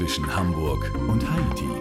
zwischen Hamburg und Haiti.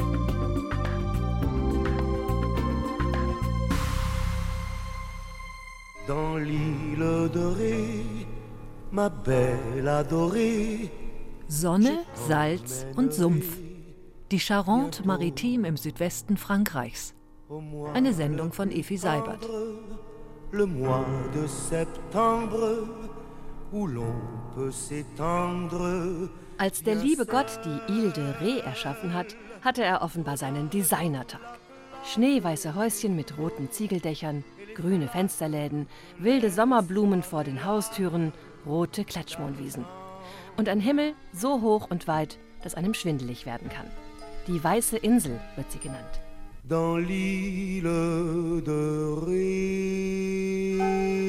Dans l'île dorée, ma belle adorée. Sonne, Salz und Sumpf. Die Charente Maritime im Südwesten Frankreichs. Eine Sendung von Efi Seibert. Le mois de septembre, où l'on peut s'étendre. Als der liebe Gott die Île de Ré erschaffen hat, hatte er offenbar seinen Designertag. Schneeweiße Häuschen mit roten Ziegeldächern, grüne Fensterläden, wilde Sommerblumen vor den Haustüren, rote Klatschmohnwiesen. Und ein Himmel so hoch und weit, dass einem schwindelig werden kann. Die Weiße Insel wird sie genannt. Dans l'île de Ré.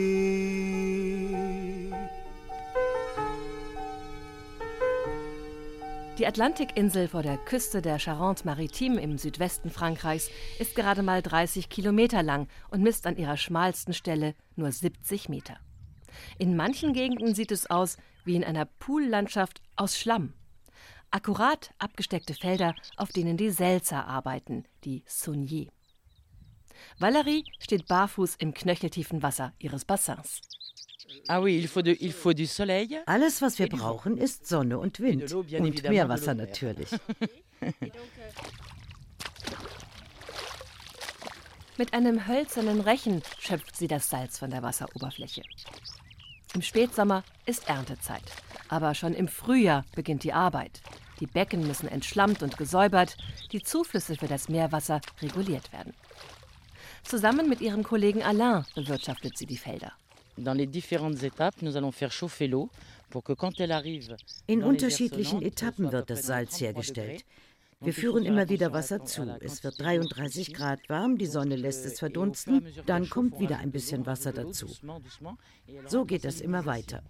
Die Atlantikinsel vor der Küste der Charente Maritime im Südwesten Frankreichs ist gerade mal 30 Kilometer lang und misst an ihrer schmalsten Stelle nur 70 Meter. In manchen Gegenden sieht es aus wie in einer Poollandschaft aus Schlamm. Akkurat abgesteckte Felder, auf denen die Selzer arbeiten, die Sauniers. Valerie steht barfuß im knöcheltiefen Wasser ihres Bassins. Alles, was wir brauchen, ist Sonne und Wind. Und Meerwasser natürlich. Mit einem hölzernen Rechen schöpft sie das Salz von der Wasseroberfläche. Im Spätsommer ist Erntezeit. Aber schon im Frühjahr beginnt die Arbeit. Die Becken müssen entschlammt und gesäubert, die Zuflüsse für das Meerwasser reguliert werden. Zusammen mit ihrem Kollegen Alain bewirtschaftet sie die Felder. In unterschiedlichen Etappen wird das Salz hergestellt. Wir führen immer wieder Wasser zu. Es wird 33 Grad warm, die Sonne lässt es verdunsten, dann kommt wieder ein bisschen Wasser dazu. So geht es immer weiter.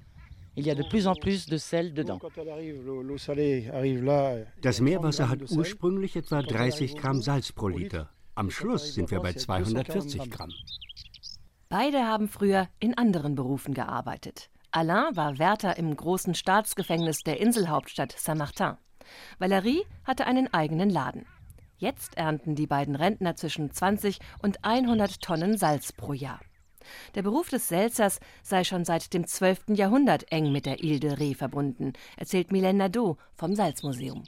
Das Meerwasser hat ursprünglich etwa 30 Gramm Salz pro Liter. Am Schluss sind wir bei 240 Gramm. Beide haben früher in anderen Berufen gearbeitet. Alain war Wärter im großen Staatsgefängnis der Inselhauptstadt Saint-Martin. Valerie hatte einen eigenen Laden. Jetzt ernten die beiden Rentner zwischen 20 und 100 Tonnen Salz pro Jahr. Der Beruf des Selzers sei schon seit dem 12. Jahrhundert eng mit der Île de Ré verbunden, erzählt Mylène Nadeau vom Salzmuseum.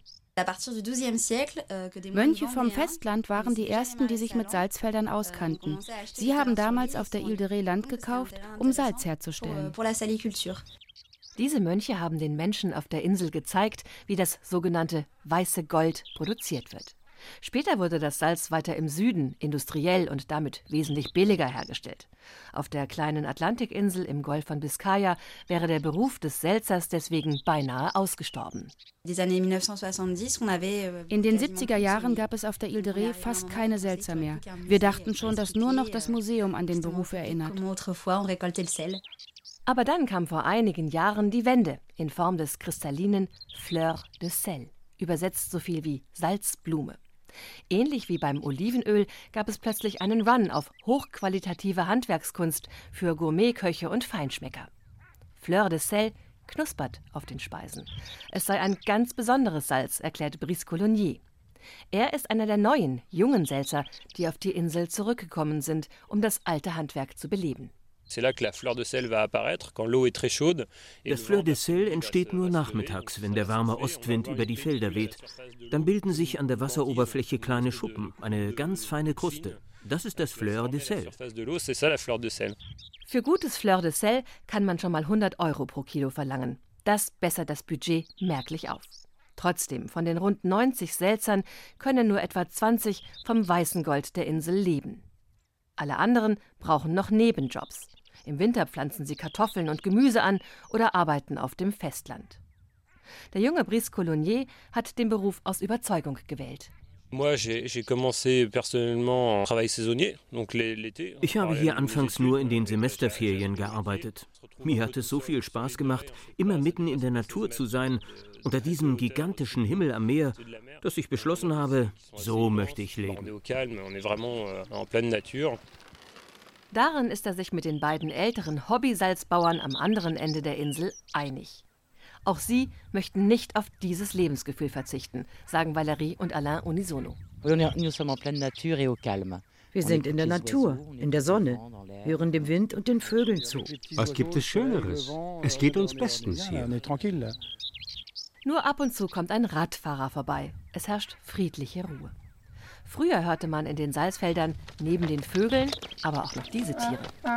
Mönche vom Festland waren die ersten, die sich mit Salzfeldern auskannten. Sie haben damals auf der Île de Ré Land gekauft, um Salz herzustellen. Diese Mönche haben den Menschen auf der Insel gezeigt, wie das sogenannte weiße Gold produziert wird. Später wurde das Salz weiter im Süden industriell und damit wesentlich billiger hergestellt. Auf der kleinen Atlantikinsel im Golf von Biskaya wäre der Beruf des Selzers deswegen beinahe ausgestorben. In den 70er Jahren gab es auf der Île de Ré fast keine Selzer mehr. Wir dachten schon, dass nur noch das Museum an den Beruf erinnert. Aber dann kam vor einigen Jahren die Wende in Form des kristallinen Fleur de Sel, übersetzt so viel wie Salzblume. Ähnlich wie beim Olivenöl gab es plötzlich einen Run auf hochqualitative Handwerkskunst für Gourmetköche und Feinschmecker. Fleur de Sel knuspert auf den Speisen. Es sei ein ganz besonderes Salz, erklärt Brice Colognier. Er ist einer der neuen, jungen Selzer, die auf die Insel zurückgekommen sind, um das alte Handwerk zu beleben. Das Fleur de Sel entsteht nur nachmittags, wenn der warme Ostwind über die Felder weht. Dann bilden sich an der Wasseroberfläche kleine Schuppen, eine ganz feine Kruste. Das ist das Fleur de Sel. Für gutes Fleur de Sel kann man schon mal 100 € pro Kilo verlangen. Das bessert das Budget merklich auf. Trotzdem, von den rund 90 Selzern können nur etwa 20 vom weißen Gold der Insel leben. Alle anderen brauchen noch Nebenjobs. Im Winter pflanzen sie Kartoffeln und Gemüse an oder arbeiten auf dem Festland. Der junge Brice Colognier hat den Beruf aus Überzeugung gewählt. Ich habe hier anfangs nur in den Semesterferien gearbeitet. Mir hat es so viel Spaß gemacht, immer mitten in der Natur zu sein, unter diesem gigantischen Himmel am Meer, dass ich beschlossen habe, so möchte ich leben. Darin ist er sich mit den beiden älteren Hobby-Salzbauern am anderen Ende der Insel einig. Auch sie möchten nicht auf dieses Lebensgefühl verzichten, sagen Valérie und Alain unisono. Wir sind in der Natur, in der Sonne, hören dem Wind und den Vögeln zu. Was gibt es Schöneres? Es geht uns bestens hier. Nur ab und zu kommt ein Radfahrer vorbei. Es herrscht friedliche Ruhe. Früher hörte man in den Salzfeldern neben den Vögeln aber auch noch diese Tiere.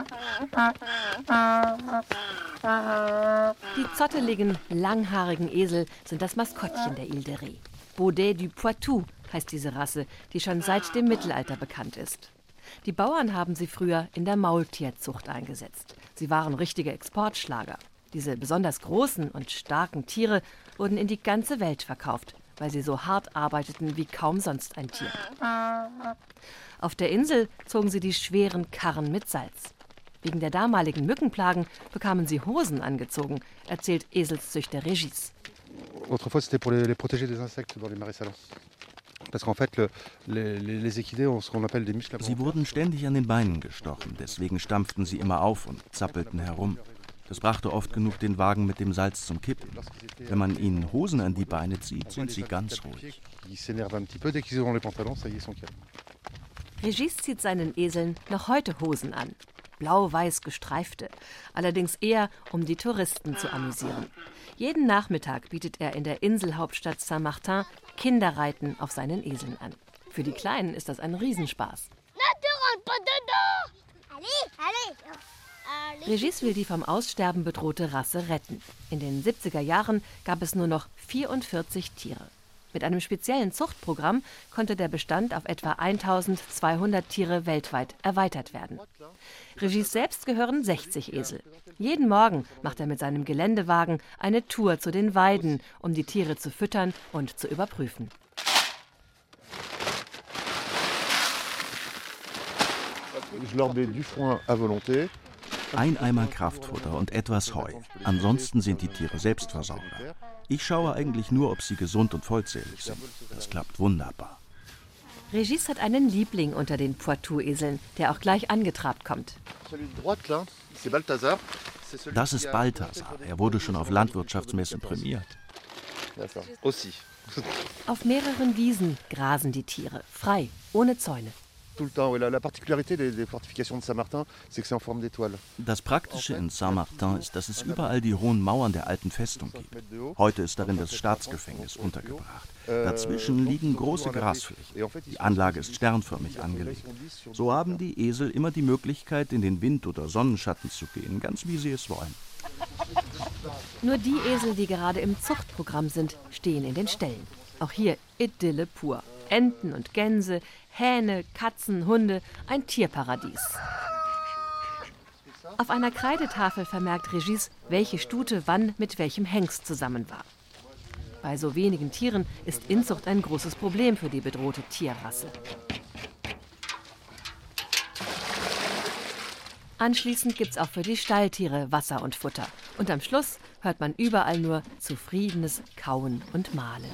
Die zotteligen, langhaarigen Esel sind das Maskottchen der Ile de Ré. Baudet du Poitou heißt diese Rasse, die schon seit dem Mittelalter bekannt ist. Die Bauern haben sie früher in der Maultierzucht eingesetzt. Sie waren richtige Exportschlager. Diese besonders großen und starken Tiere wurden in die ganze Welt verkauft, weil sie so hart arbeiteten wie kaum sonst ein Tier. Auf der Insel zogen sie die schweren Karren mit Salz. Wegen der damaligen Mückenplagen bekamen sie Hosen angezogen, erzählt Eselszüchter Régis. Autrefois, c'était pour les protéger des insectes dans les marais salants. Parce qu'en fait, les équidés ont ce qu'on appelle des muscles. Sie wurden ständig an den Beinen gestochen, deswegen stampften sie immer auf und zappelten herum. Das brachte oft genug, den Wagen mit dem Salz zum Kippen. Wenn man ihnen Hosen an die Beine zieht, sind sie ganz ruhig. Régis zieht seinen Eseln noch heute Hosen an. Blau-weiß gestreifte. Allerdings eher, um die Touristen zu amüsieren. Jeden Nachmittag bietet er in der Inselhauptstadt Saint-Martin Kinderreiten auf seinen Eseln an. Für die Kleinen ist das ein Riesenspaß. Régis will die vom Aussterben bedrohte Rasse retten. In den 70er Jahren gab es nur noch 44 Tiere. Mit einem speziellen Zuchtprogramm konnte der Bestand auf etwa 1200 Tiere weltweit erweitert werden. Régis selbst gehören 60 Esel. Jeden Morgen macht er mit seinem Geländewagen eine Tour zu den Weiden, um die Tiere zu füttern und zu überprüfen. Ein Eimer Kraftfutter und etwas Heu. Ansonsten sind die Tiere Selbstversorger. Ich schaue eigentlich nur, ob sie gesund und vollzählig sind. Das klappt wunderbar. Régis hat einen Liebling unter den Poitou-Eseln, der auch gleich angetrabt kommt. Das ist Balthasar. Er wurde schon auf Landwirtschaftsmessen prämiert. Auf mehreren Wiesen grasen die Tiere, frei, ohne Zäune. Das Praktische in Saint-Martin ist, dass es überall die hohen Mauern der alten Festung gibt. Heute ist darin das Staatsgefängnis untergebracht. Dazwischen liegen große Grasflächen. Die Anlage ist sternförmig angelegt. So haben die Esel immer die Möglichkeit, in den Wind oder Sonnenschatten zu gehen, ganz wie sie es wollen. Nur die Esel, die gerade im Zuchtprogramm sind, stehen in den Ställen. Auch hier Idylle pur. Enten und Gänse, Hähne, Katzen, Hunde, ein Tierparadies. Auf einer Kreidetafel vermerkt Régis, welche Stute wann mit welchem Hengst zusammen war. Bei so wenigen Tieren ist Inzucht ein großes Problem für die bedrohte Tierrasse. Anschließend gibt's auch für die Stalltiere Wasser und Futter. Und am Schluss hört man überall nur zufriedenes Kauen und Mahlen.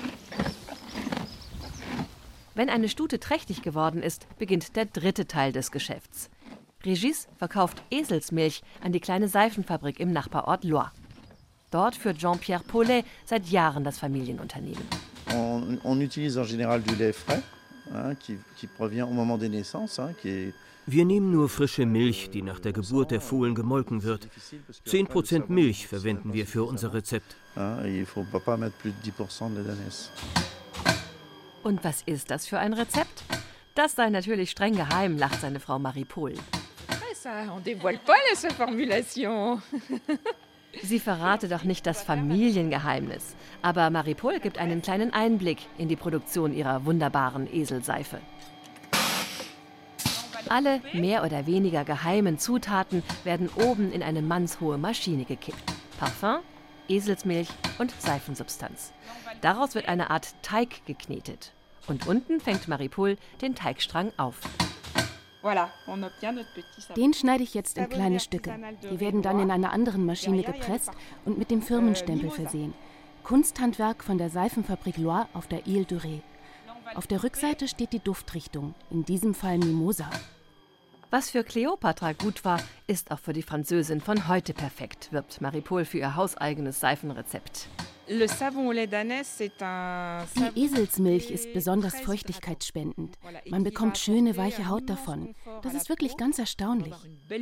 Wenn eine Stute trächtig geworden ist, beginnt der dritte Teil des Geschäfts. Régis verkauft Eselsmilch an die kleine Seifenfabrik im Nachbarort Loire. Dort führt Jean-Pierre Paulet seit Jahren das Familienunternehmen. On utilise en général du lait frais, qui provient au moment des naissances, Wir nehmen nur frische Milch, die nach der Geburt der Fohlen gemolken wird. 10% Milch verwenden wir für unser Rezept. Und was ist das für ein Rezept? Das sei natürlich streng geheim, lacht seine Frau Marie-Paul. Sie verrate doch nicht das Familiengeheimnis. Aber Marie-Paul gibt einen kleinen Einblick in die Produktion ihrer wunderbaren Eselseife. Alle mehr oder weniger geheimen Zutaten werden oben in eine mannshohe Maschine gekippt. Parfum, Eselsmilch und Seifensubstanz. Daraus wird eine Art Teig geknetet. Und unten fängt Marie-Paul den Teigstrang auf. Den schneide ich jetzt in kleine Stücke. Die werden dann in einer anderen Maschine gepresst und mit dem Firmenstempel versehen. Kunsthandwerk von der Seifenfabrik Loire auf der Ile de Ré. Auf der Rückseite steht die Duftrichtung, in diesem Fall Mimosa. Was für Kleopatra gut war, ist auch für die Französin von heute perfekt, wirbt Marie-Paul für ihr hauseigenes Seifenrezept. Die Eselsmilch ist besonders feuchtigkeitsspendend. Man bekommt schöne, weiche Haut davon. Das ist wirklich ganz erstaunlich.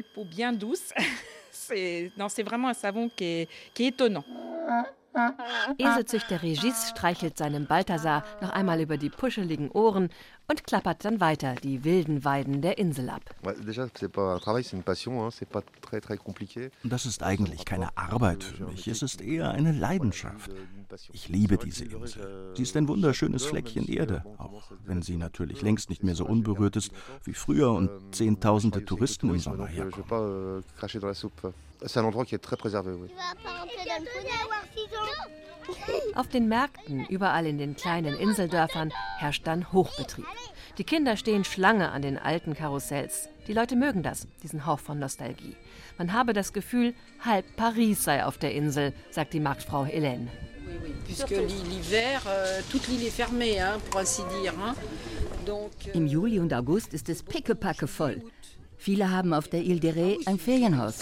Eselzüchter Régis streichelt seinem Balthasar noch einmal über die puscheligen Ohren und klappert dann weiter die wilden Weiden der Insel ab. Das ist eigentlich keine Arbeit für mich, es ist eher eine Leidenschaft. Ich liebe diese Insel. Sie ist ein wunderschönes Fleckchen Erde, auch wenn sie natürlich längst nicht mehr so unberührt ist wie früher und Zehntausende Touristen im Sommer herkommen. Auf den Märkten, überall in den kleinen Inseldörfern, herrscht dann Hochbetrieb. Die Kinder stehen Schlange an den alten Karussells. Die Leute mögen das, diesen Hauch von Nostalgie. Man habe das Gefühl, halb Paris sei auf der Insel, sagt die Marktfrau Hélène. Im Juli und August ist es pickepacke voll. Viele haben auf der Ile de Ré ein Ferienhaus.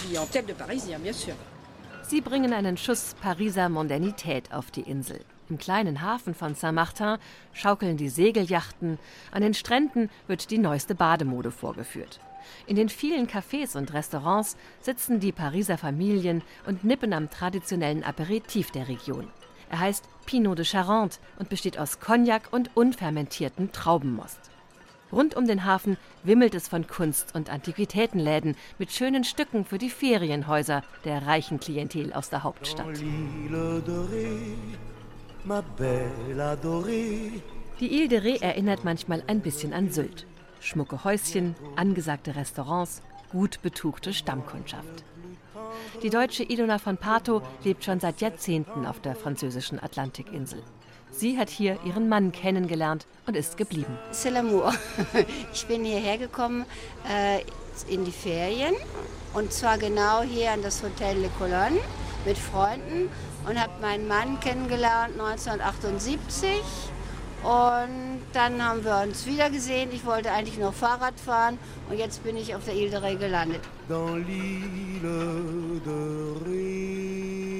Sie bringen einen Schuss Pariser Modernität auf die Insel. Im kleinen Hafen von Saint-Martin schaukeln die Segelyachten. An den Stränden wird die neueste Bademode vorgeführt. In den vielen Cafés und Restaurants sitzen die Pariser Familien und nippen am traditionellen Aperitif der Region. Er heißt Pinot de Charente und besteht aus Cognac und unfermentiertem Traubenmost. Rund um den Hafen wimmelt es von Kunst- und Antiquitätenläden mit schönen Stücken für die Ferienhäuser der reichen Klientel aus der Hauptstadt. Die Ile de Ré erinnert manchmal ein bisschen an Sylt. Schmucke Häuschen, angesagte Restaurants, gut betuchte Stammkundschaft. Die deutsche Ilona von Pato lebt schon seit Jahrzehnten auf der französischen Atlantikinsel. Sie hat hier ihren Mann kennengelernt und ist geblieben. C'est l'amour. Ich bin hierher gekommen in die Ferien und zwar genau hier an das Hotel Le Colonne mit Freunden und habe meinen Mann kennengelernt 1978 und dann haben wir uns wieder gesehen. Ich wollte eigentlich noch Fahrrad fahren und jetzt bin ich auf der Ile de Ré gelandet. Dans l'île de Ré.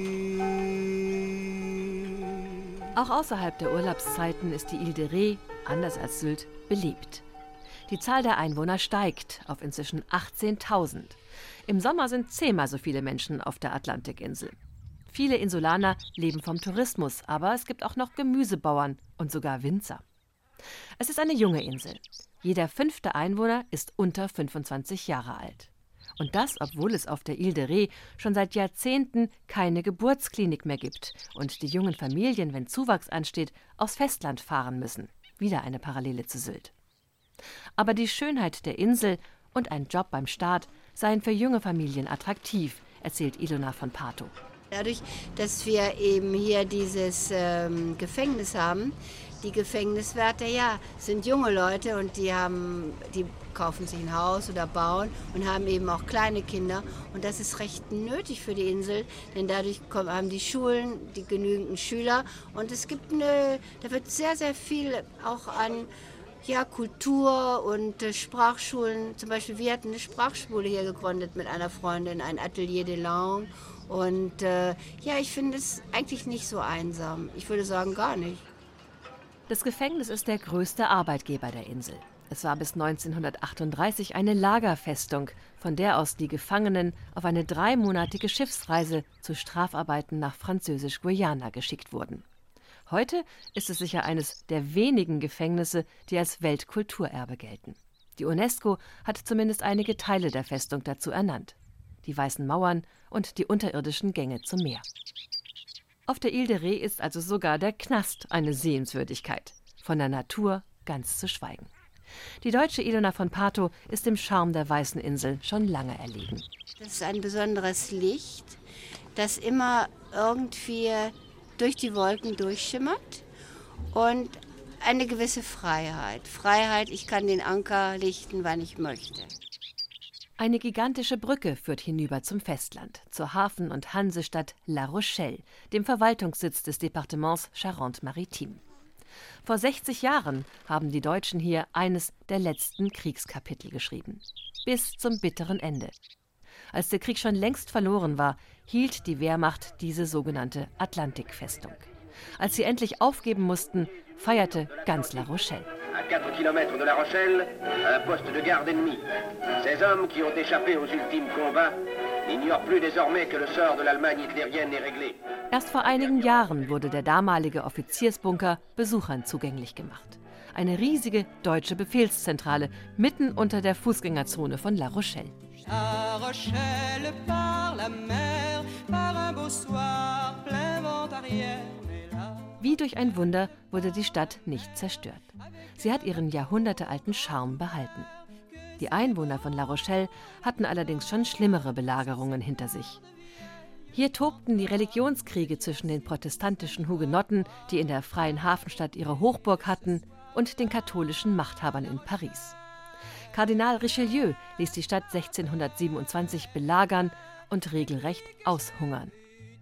Auch außerhalb der Urlaubszeiten ist die Ile de Ré, anders als Sylt, belebt. Die Zahl der Einwohner steigt auf inzwischen 18.000. Im Sommer sind 10-mal so viele Menschen auf der Atlantikinsel. Viele Insulaner leben vom Tourismus, aber es gibt auch noch Gemüsebauern und sogar Winzer. Es ist eine junge Insel. Jeder 5. Einwohner ist unter 25 Jahre alt. Und das, obwohl es auf der Ile de Ré schon seit Jahrzehnten keine Geburtsklinik mehr gibt und die jungen Familien, wenn Zuwachs ansteht, aufs Festland fahren müssen. Wieder eine Parallele zu Sylt. Aber die Schönheit der Insel und ein Job beim Staat seien für junge Familien attraktiv, erzählt Ilona von Pato. Dadurch, dass wir eben hier dieses Gefängnis haben, die Gefängniswärter, ja, sind junge Leute und die kaufen sich ein Haus oder bauen und haben eben auch kleine Kinder. Und das ist recht nötig für die Insel, denn dadurch haben die Schulen die genügend Schüler. Und es gibt da wird sehr, sehr viel auch an Kultur und Sprachschulen. Zum Beispiel, wir hatten eine Sprachschule hier gegründet mit einer Freundin, ein Atelier de Langue. Und ich finde es eigentlich nicht so einsam. Ich würde sagen, gar nicht. Das Gefängnis ist der größte Arbeitgeber der Insel. Es war bis 1938 eine Lagerfestung, von der aus die Gefangenen auf eine 3-monatige Schiffsreise zu Strafarbeiten nach Französisch-Guayana geschickt wurden. Heute ist es sicher eines der wenigen Gefängnisse, die als Weltkulturerbe gelten. Die UNESCO hat zumindest einige Teile der Festung dazu ernannt. Die weißen Mauern und die unterirdischen Gänge zum Meer. Auf der Ile de Ré ist also sogar der Knast eine Sehenswürdigkeit. Von der Natur ganz zu schweigen. Die deutsche Ilona von Pato ist dem Charme der Weißen Insel schon lange erlegen. Das ist ein besonderes Licht, das immer irgendwie durch die Wolken durchschimmert und eine gewisse Freiheit. Freiheit, ich kann den Anker lichten, wann ich möchte. Eine gigantische Brücke führt hinüber zum Festland, zur Hafen- und Hansestadt La Rochelle, dem Verwaltungssitz des Departements Charente-Maritime. Vor 60 Jahren haben die Deutschen hier eines der letzten Kriegskapitel geschrieben. Bis zum bitteren Ende. Als der Krieg schon längst verloren war, hielt die Wehrmacht diese sogenannte Atlantikfestung. Als sie endlich aufgeben mussten, feierte ganz La Rochelle. À 4 kilomètres de La Rochelle, un poste de garde ennemi. Ces hommes qui ont échappé aux ultimes combats n'ignorent plus désormais que le sort de l'Allemagne hitlérienne est réglé. Erst vor einigen Jahren wurde der damalige Offiziersbunker Besuchern zugänglich gemacht. Eine riesige deutsche Befehlszentrale mitten unter der Fußgängerzone von La Rochelle. La Rochelle par la mer, par un beau soir, plein vent arrière. Wie durch ein Wunder wurde die Stadt nicht zerstört. Sie hat ihren jahrhundertealten Charme behalten. Die Einwohner von La Rochelle hatten allerdings schon schlimmere Belagerungen hinter sich. Hier tobten die Religionskriege zwischen den protestantischen Hugenotten, die in der freien Hafenstadt ihre Hochburg hatten, und den katholischen Machthabern in Paris. Kardinal Richelieu ließ die Stadt 1627 belagern und regelrecht aushungern.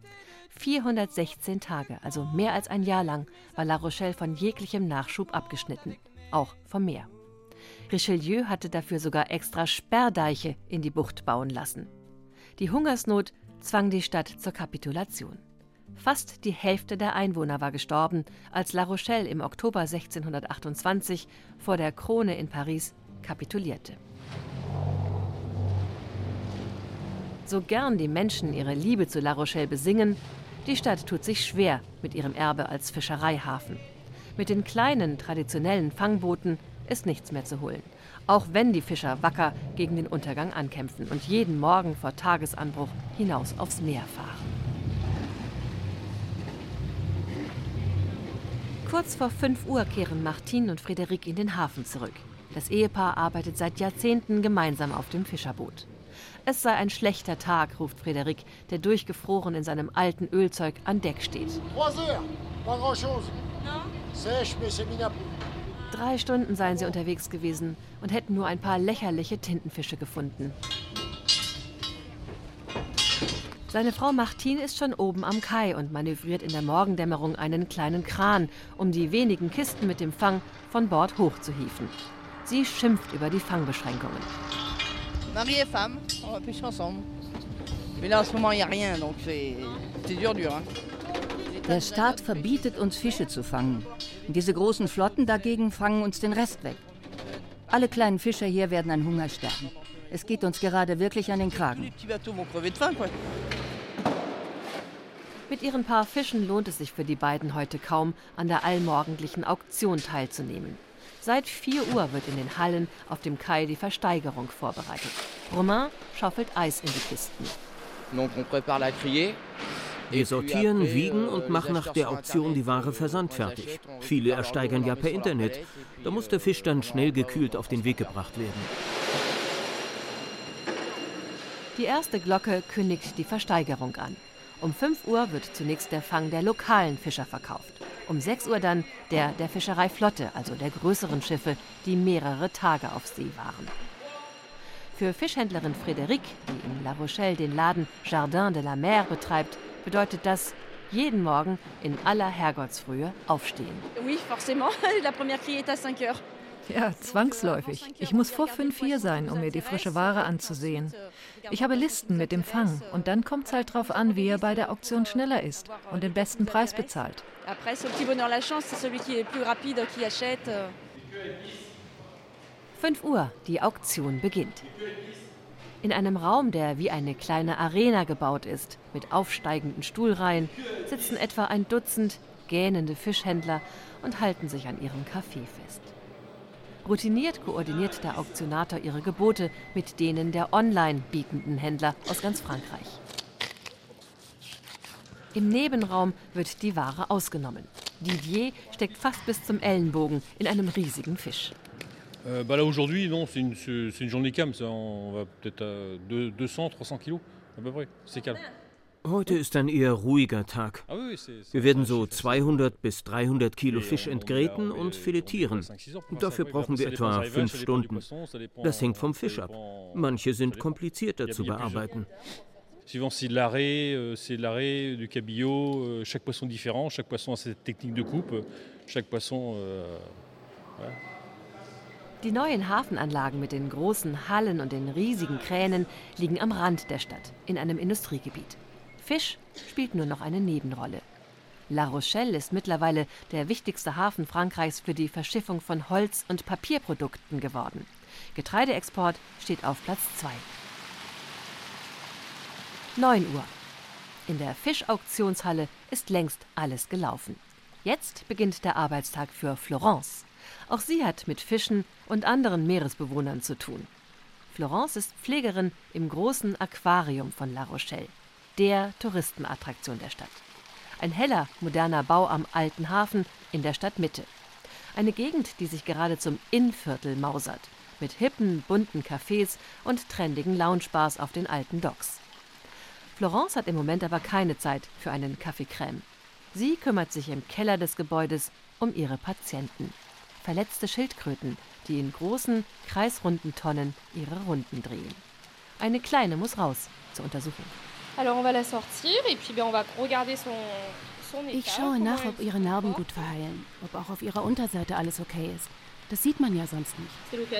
416 Tage, also mehr als ein Jahr lang, war La Rochelle von jeglichem Nachschub abgeschnitten, auch vom Meer. Richelieu hatte dafür sogar extra Sperrdeiche in die Bucht bauen lassen. Die Hungersnot zwang die Stadt zur Kapitulation. Fast die Hälfte der Einwohner war gestorben, als La Rochelle im Oktober 1628 vor der Krone in Paris kapitulierte. So gern die Menschen ihre Liebe zu La Rochelle besingen, die Stadt tut sich schwer mit ihrem Erbe als Fischereihafen. Mit den kleinen, traditionellen Fangbooten ist nichts mehr zu holen, auch wenn die Fischer wacker gegen den Untergang ankämpfen und jeden Morgen vor Tagesanbruch hinaus aufs Meer fahren. Kurz vor 5 Uhr kehren Martine und Frédéric in den Hafen zurück. Das Ehepaar arbeitet seit Jahrzehnten gemeinsam auf dem Fischerboot. Es sei ein schlechter Tag, ruft Frédéric, der durchgefroren in seinem alten Ölzeug an Deck steht. 3 Stunden seien sie unterwegs gewesen und hätten nur ein paar lächerliche Tintenfische gefunden. Seine Frau Martine ist schon oben am Kai und manövriert in der Morgendämmerung einen kleinen Kran, um die wenigen Kisten mit dem Fang von Bord hochzuhieven. Sie schimpft über die Fangbeschränkungen. Mari et femme, on va pêcher ensemble. Mais là, en ce moment, il n'y a rien, donc c'est dur. Der Staat verbietet uns, Fische zu fangen. Diese großen Flotten dagegen fangen uns den Rest weg. Alle kleinen Fischer hier werden an Hunger sterben. Es geht uns gerade wirklich an den Kragen. Mit ihren paar Fischen lohnt es sich für die beiden heute kaum, an der allmorgendlichen Auktion teilzunehmen. Seit 4 Uhr wird in den Hallen auf dem Kai die Versteigerung vorbereitet. Romain schaufelt Eis in die Kisten. Wir sortieren, wiegen und machen nach der Auktion die Ware versandfertig. Viele ersteigern ja per Internet. Da muss der Fisch dann schnell gekühlt auf den Weg gebracht werden. Die erste Glocke kündigt die Versteigerung an. Um 5 Uhr wird zunächst der Fang der lokalen Fischer verkauft. Um 6 Uhr dann der Fischereiflotte, also der größeren Schiffe, die mehrere Tage auf See waren. Für Fischhändlerin Frédéric, die in La Rochelle den Laden Jardin de la Mer betreibt, bedeutet das jeden Morgen in aller Herrgottsfrühe aufstehen. Oui, forcément. La première criée est à 5 heures. Ja, zwangsläufig. Ich muss vor 5 hier sein, um mir die frische Ware anzusehen. Ich habe Listen mit dem Fang und dann kommt es halt drauf an, wie er bei der Auktion schneller ist und den besten Preis bezahlt. 5 Uhr, die Auktion beginnt. In einem Raum, der wie eine kleine Arena gebaut ist, mit aufsteigenden Stuhlreihen, sitzen etwa ein Dutzend gähnende Fischhändler und halten sich an ihrem Kaffee fest. Routiniert koordiniert der Auktionator ihre Gebote mit denen der online bietenden Händler aus ganz Frankreich. Im Nebenraum wird die Ware ausgenommen. Didier steckt fast bis zum Ellenbogen in einem riesigen Fisch. Là aujourd'hui, non, c'est une journée calme. On va peut-être à 200, 300 Kilo à peu près. C'est calme. Heute ist ein eher ruhiger Tag. Wir werden so 200 bis 300 Kilo Fisch entgräten und filetieren. Dafür brauchen wir etwa 5 Stunden. Das hängt vom Fisch ab. Manche sind komplizierter zu bearbeiten. Suivant c'est de l'arrêt, du cabillaud, chaque poisson différent, chaque poisson a sa technique de coupe, chaque poisson... Voilà. Die neuen Hafenanlagen mit den großen Hallen und den riesigen Kränen liegen am Rand der Stadt, in einem Industriegebiet. Fisch spielt nur noch eine Nebenrolle. La Rochelle ist mittlerweile der wichtigste Hafen Frankreichs für die Verschiffung von Holz- und Papierprodukten geworden. Getreideexport steht auf Platz 2. 9 Uhr. In der Fischauktionshalle ist längst alles gelaufen. Jetzt beginnt der Arbeitstag für Florence. Auch sie hat mit Fischen und anderen Meeresbewohnern zu tun. Florence ist Pflegerin im großen Aquarium von La Rochelle, der Touristenattraktion der Stadt. Ein heller, moderner Bau am alten Hafen in der Stadtmitte. Eine Gegend, die sich gerade zum Innviertel mausert, mit hippen, bunten Cafés und trendigen Loungebars auf den alten Docks. Florence hat im Moment aber keine Zeit für einen Kaffee Crème. Sie kümmert sich im Keller des Gebäudes um ihre Patienten. Verletzte Schildkröten, die in großen, kreisrunden Tonnen ihre Runden drehen. Eine kleine muss raus zur Untersuchung. Ich schaue nach, ob ihre Narben gut verheilen, ob auch auf ihrer Unterseite alles okay ist. Das sieht man ja sonst nicht.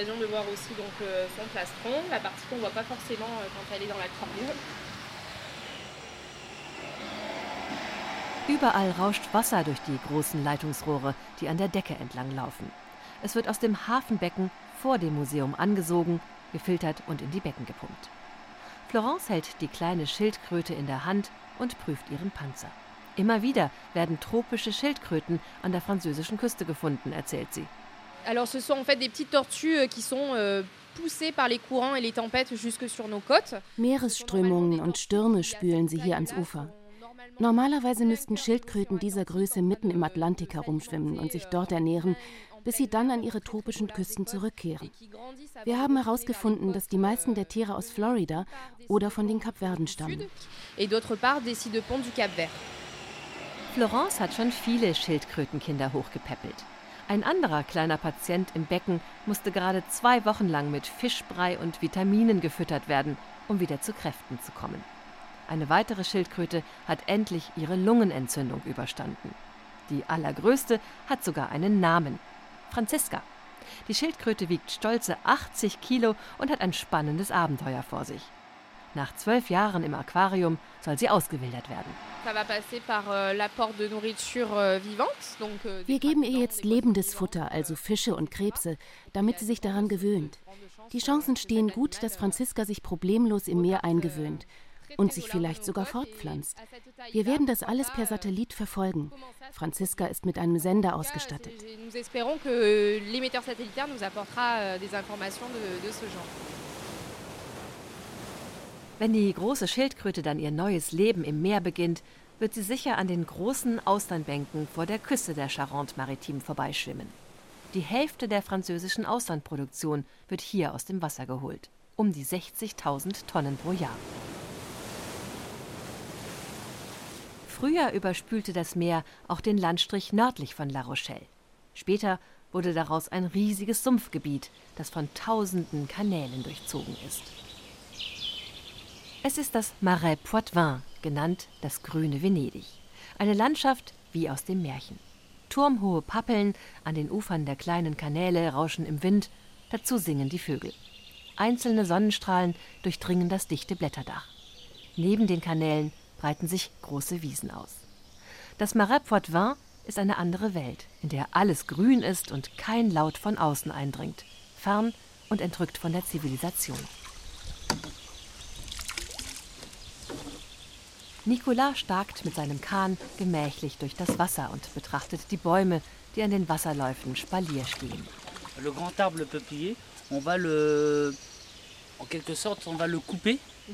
Überall rauscht Wasser durch die großen Leitungsrohre, die an der Decke entlang laufen. Es wird aus dem Hafenbecken vor dem Museum angesogen, gefiltert und in die Becken gepumpt. Florence hält die kleine Schildkröte in der Hand und prüft ihren Panzer. Immer wieder werden tropische Schildkröten an der französischen Küste gefunden, erzählt sie. Alors ce sont en fait des petites tortues qui sont poussées par les courants et les tempêtes jusque sur nos côtes. Meeresströmungen und Stürme spülen sie hier ans Ufer. Normalerweise müssten Schildkröten dieser Größe mitten im Atlantik herumschwimmen und sich dort ernähren, bis sie dann an ihre tropischen Küsten zurückkehren. Wir haben herausgefunden, dass die meisten der Tiere aus Florida oder von den Kapverden stammen. Florence hat schon viele Schildkrötenkinder hochgepäppelt. Ein anderer kleiner Patient im Becken musste gerade 2 Wochen lang mit Fischbrei und Vitaminen gefüttert werden, um wieder zu Kräften zu kommen. Eine weitere Schildkröte hat endlich ihre Lungenentzündung überstanden. Die allergrößte hat sogar einen Namen: Franziska. Die Schildkröte wiegt stolze 80 Kilo und hat ein spannendes Abenteuer vor sich. Nach 12 Jahren im Aquarium soll sie ausgewildert werden. Wir geben ihr jetzt lebendes Futter, also Fische und Krebse, damit sie sich daran gewöhnt. Die Chancen stehen gut, dass Franziska sich problemlos im Meer eingewöhnt und sich vielleicht sogar fortpflanzt. Wir werden das alles per Satellit verfolgen. Franziska ist mit einem Sender ausgestattet. Wenn die große Schildkröte dann ihr neues Leben im Meer beginnt, wird sie sicher an den großen Austernbänken vor der Küste der Charente-Maritime vorbeischwimmen. Die Hälfte der französischen Austernproduktion wird hier aus dem Wasser geholt. Um die 60.000 Tonnen pro Jahr. Früher überspülte das Meer auch den Landstrich nördlich von La Rochelle. Später wurde daraus ein riesiges Sumpfgebiet, das von tausenden Kanälen durchzogen ist. Es ist das Marais Poitevin, genannt das grüne Venedig. Eine Landschaft wie aus dem Märchen. Turmhohe Pappeln an den Ufern der kleinen Kanäle rauschen im Wind, dazu singen die Vögel. Einzelne Sonnenstrahlen durchdringen das dichte Blätterdach. Neben den Kanälen breiten sich große Wiesen aus. Das Marais Poitevin ist eine andere Welt, in der alles grün ist und kein Laut von außen eindringt, fern und entrückt von der Zivilisation. Nicolas starkt mit seinem Kahn gemächlich durch das Wasser und betrachtet die Bäume, die an den Wasserläufen Spalier stehen. Le grand arbre, le peuplier, on va le couper.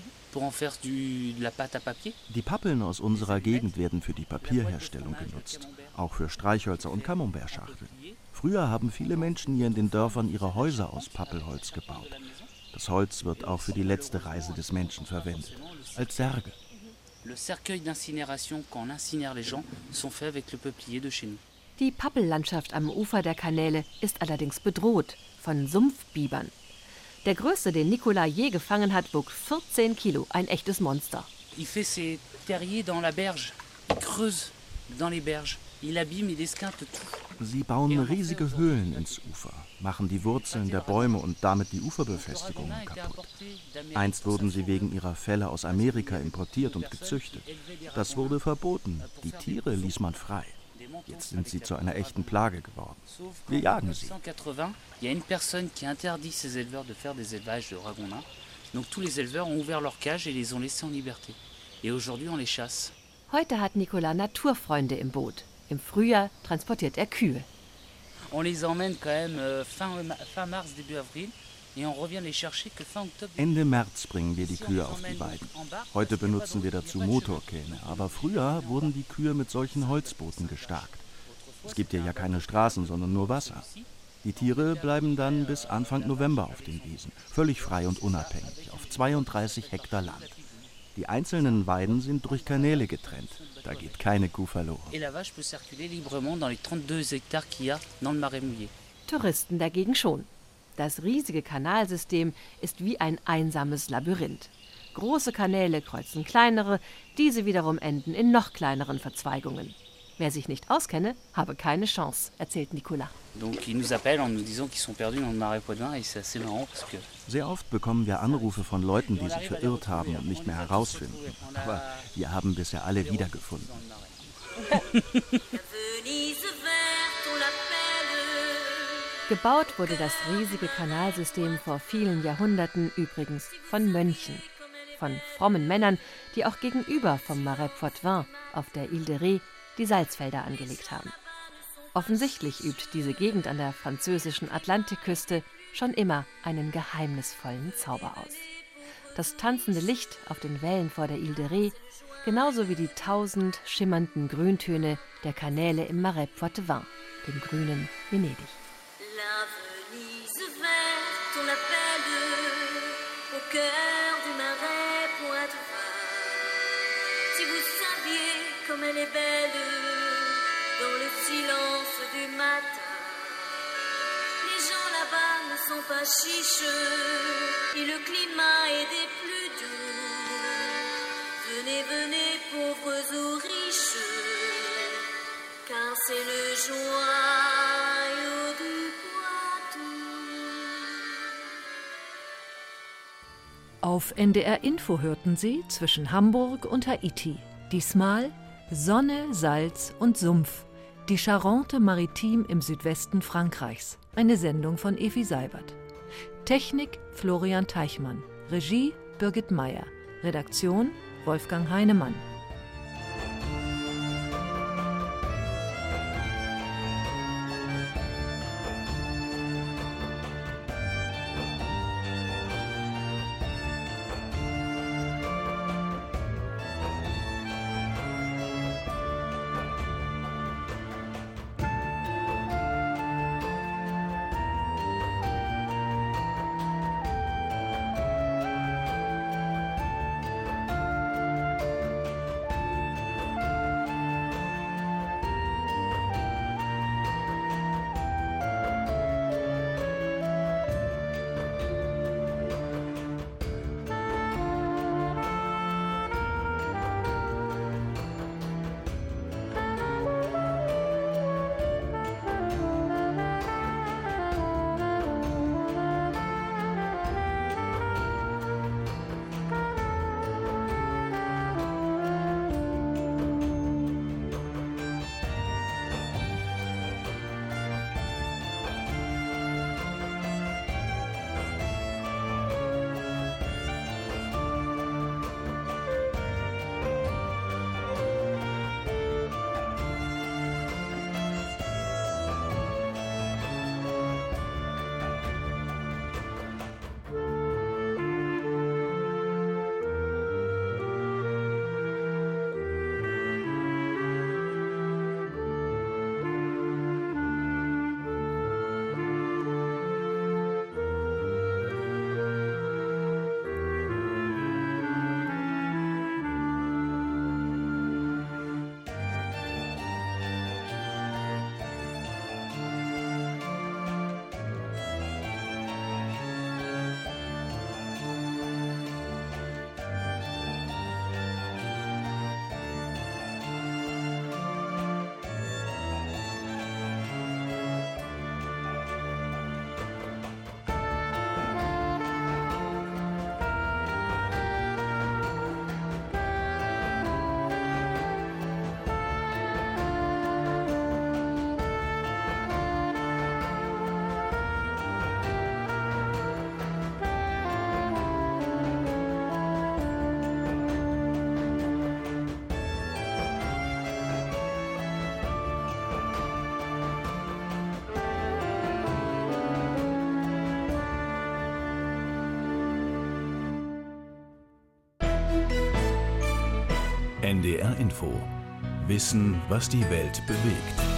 Die Pappeln aus unserer Gegend werden für die Papierherstellung genutzt, auch für Streichhölzer und Camembert-Schachteln. Früher haben viele Menschen hier in den Dörfern ihre Häuser aus Pappelholz gebaut. Das Holz wird auch für die letzte Reise des Menschen verwendet, als Särge. Die Pappellandschaft am Ufer der Kanäle ist allerdings bedroht von Sumpfbibern. Der größte, den Nicolas je gefangen hat, wog 14 Kilo, ein echtes Monster. Il fait ses terriers dans la berge. Il creuse dans les berges. Il abîme, il esquinte tout. Sie bauen riesige Höhlen ins Ufer, machen die Wurzeln der Bäume und damit die Uferbefestigungen kaputt. Einst wurden sie wegen ihrer Felle aus Amerika importiert und gezüchtet. Das wurde verboten. Die Tiere ließ man frei. Jetzt sind sie zu einer echten Plage geworden. Wir jagen sie. Il y a une personne qui interdit ces éleveurs de faire des élevages de ragondins. Donc tous les éleveurs ont ouvert leurs cages et les ont laissés en liberté. Et aujourd'hui on les chasse. Heute hat Nicolas Naturfreunde im Boot. Im Frühjahr transportiert er Kühe. On les emmène quand même fin mars, début avril. Et on revient les chercher que fin octobre. Ende März bringen wir die Kühe auf die Weiden. Heute benutzen wir dazu Motorkähne, aber früher wurden die Kühe mit solchen Holzbooten gestarkt. Es gibt hier ja keine Straßen, sondern nur Wasser. Die Tiere bleiben dann bis Anfang November auf den Wiesen, völlig frei und unabhängig, auf 32 Hektar Land. Die einzelnen Weiden sind durch Kanäle getrennt. Da geht keine Kuh verloren. Touristen dagegen schon. Das riesige Kanalsystem ist wie ein einsames Labyrinth. Große Kanäle kreuzen kleinere, diese wiederum enden in noch kleineren Verzweigungen. Wer sich nicht auskenne, habe keine Chance, erzählt Nicolas. Sehr oft bekommen wir Anrufe von Leuten, die sich verirrt haben und nicht mehr herausfinden. Aber wir haben bisher alle wiedergefunden. Gebaut wurde das riesige Kanalsystem vor vielen Jahrhunderten übrigens von Mönchen. Von frommen Männern, die auch gegenüber vom Marais Poitevin auf der Ile de Ré die Salzfelder angelegt haben. Offensichtlich übt diese Gegend an der französischen Atlantikküste schon immer einen geheimnisvollen Zauber aus. Das tanzende Licht auf den Wellen vor der Ile de Ré, genauso wie die 1000 schimmernden Grüntöne der Kanäle im Marais Poitevin, dem grünen Venedig. Comme elle est belle dans le silence du matin. Les gens là-bas ne sont pas chiches et le climat est des plus doux. Venez, venez, pauvres ou riches, car c'est le joyau du Poitou. Auf NDR Info hörten Sie zwischen Hamburg und Haiti. Diesmal Sonne, Salz und Sumpf. Die Charente Maritime im Südwesten Frankreichs. Eine Sendung von Evi Seibert. Technik Florian Teichmann. Regie Birgit Meyer. Redaktion Wolfgang Heinemann. NDR Info. Wissen, was die Welt bewegt.